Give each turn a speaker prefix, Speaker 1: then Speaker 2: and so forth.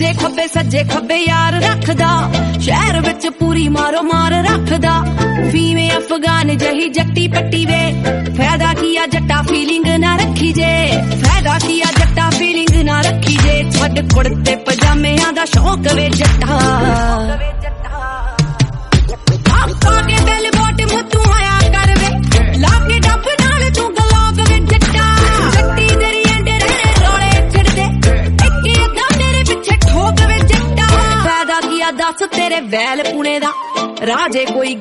Speaker 1: ਖੱਬੇ ਸੱਜੇ ਖੱਬੇ ਯਾਰ ਰੱਖਦਾ, ਸ਼ਹਿਰ ਵਿੱਚ ਪੂਰੀ ਮਾਰੋ ਮਾਰ ਰੱਖਦਾ। ਫੀਵੇਂ ਅਫਗਾਨ ਜਹੀ ਜੱਟੀ ਪੱਟੀ ਵੇ, ਫਾਇਦਾ ਕੀ ਆ ਜੱਟਾ ਫੀਲਿੰਗ ਨਾ ਰੱਖੀ ਜੇ, ਫਾਇਦਾ ਕੀ ਆ ਜੱਟਾ ਫੀਲਿੰਗ ਨਾ ਰੱਖੀ ਜੇ। ਛੱਡ ਕੁੜਤੇ ਪਜਾਮਿਆਂ ਦਾ ਸ਼ੌਕ ਵੇ ਜੱਟਾ, ਆਪਾ ਕੇ ਬੈਲ ਬੋਟਮ ਤੂੰ ਆਇਆ ਕਰ ਵੇ, ਲਾ ਕੇ ਡੱਬ ਨਾਲ ਤੂੰ ਗਲੋਗ ਵੇ ਜੱਟਾ। ਜੱਟੀ ਤੇਰੀ ਐਂਡਰ ਰੋਲੇ ਛੱਡਦੇ, ਇੱਕ ਅੱਧਾ ਤੇਰੇ ਪਿੱਛੇ ਠੋਕ ਵੇ ਜੱਟਾ। ਫਾਇਦਾ ਕੀ ਆ ਦੱਸ ਤੇਰੇ ਵੈਲ ਪੁਣੇ ਦਾ, ਰਾਜੇ ਕੋਈ